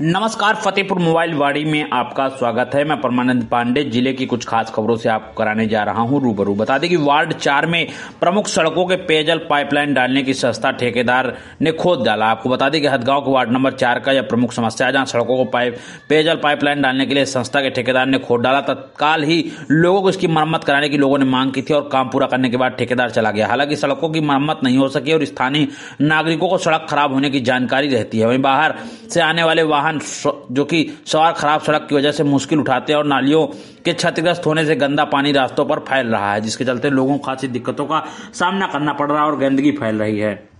नमस्कार, फतेहपुर मोबाइल वाड़ी में आपका स्वागत है। मैं परमानंद पांडे जिले की कुछ खास खबरों से आपको कराने जा रहा हूं रूबरू। बता दें कि वार्ड 4 में प्रमुख सड़कों के पेयजल पाइपलाइन डालने की संस्था ठेकेदार ने खोद डाला। आपको बता दें कि हदगांव के वार्ड नंबर 4 का यह प्रमुख समस्या है, जहां सड़कों को पेयजल पाइपलाइन डालने के लिए संस्था के ठेकेदार ने खोद डाला। तत्काल ही लोगों को इसकी मरम्मत कराने की लोगों ने मांग की थी और काम पूरा करने के बाद ठेकेदार चला गया। हालांकि सड़कों की मरम्मत नहीं हो सकी और स्थानीय नागरिकों को सड़क खराब होने की जानकारी रहती है। वहीं बाहर से आने वाले वाहन जो कि सवार खराब सड़क की वजह से मुश्किल उठाते हैं और नालियों के क्षतिग्रस्त होने से गंदा पानी रास्तों पर फैल रहा है, जिसके चलते लोगों को खासी दिक्कतों का सामना करना पड़ रहा है और गंदगी फैल रही है।